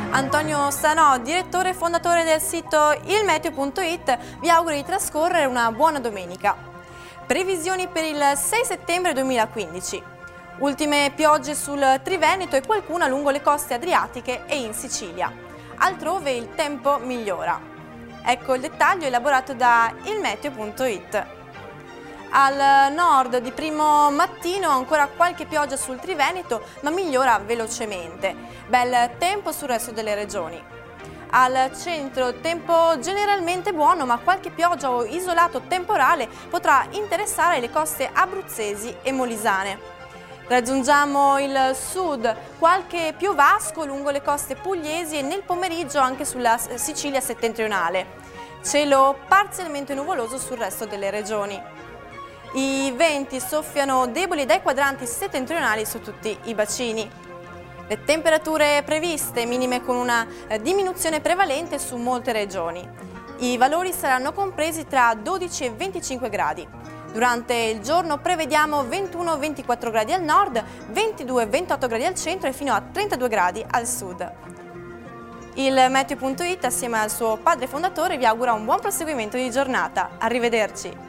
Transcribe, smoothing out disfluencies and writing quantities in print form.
Antonio Stanò, direttore e fondatore del sito ilmeteo.it, vi augura di trascorrere una buona domenica. Previsioni per il 6 settembre 2015. Ultime piogge sul Triveneto e qualcuna lungo le coste adriatiche e in Sicilia. Altrove il tempo migliora. Ecco il dettaglio elaborato da ilmeteo.it. Al nord di primo mattino ancora qualche pioggia sul Triveneto, ma migliora velocemente. Bel tempo sul resto delle regioni. Al centro tempo generalmente buono, ma qualche pioggia o isolato temporale potrà interessare le coste abruzzesi e molisane. Raggiungiamo il sud, qualche piovasco lungo le coste pugliesi e nel pomeriggio anche sulla Sicilia settentrionale. Cielo parzialmente nuvoloso sul resto delle regioni. I venti soffiano deboli dai quadranti settentrionali su tutti i bacini. Le temperature previste minime con una diminuzione prevalente su molte regioni. I valori saranno compresi tra 12 e 25 gradi. Durante il giorno prevediamo 21-24 gradi al nord, 22-28 gradi al centro e fino a 32 gradi al sud. Il Meteo.it assieme al suo padre fondatore vi augura un buon proseguimento di giornata. Arrivederci!